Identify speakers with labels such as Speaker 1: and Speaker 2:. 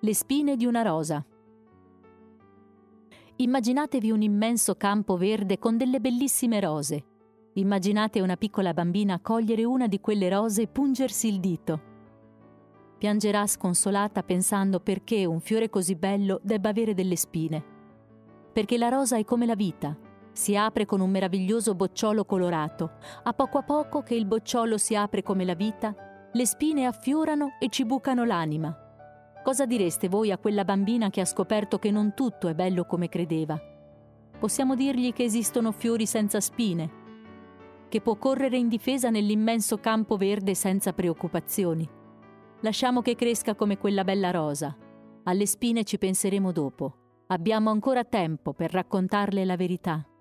Speaker 1: Le spine di una rosa. Immaginatevi un immenso campo verde con delle bellissime rose. Immaginate una piccola bambina cogliere una di quelle rose e pungersi il dito. Piangerà sconsolata pensando perché un fiore così bello debba avere delle spine. Perché la rosa è come la vita. Si apre con un meraviglioso bocciolo colorato. A poco che il bocciolo si apre come la vita, le spine affiorano e ci bucano l'anima. Cosa direste voi a quella bambina che ha scoperto che non tutto è bello come credeva? Possiamo dirgli che esistono fiori senza spine, che può correre in difesa nell'immenso campo verde senza preoccupazioni. Lasciamo che cresca come quella bella rosa. Alle spine ci penseremo dopo. Abbiamo ancora tempo per raccontarle la verità.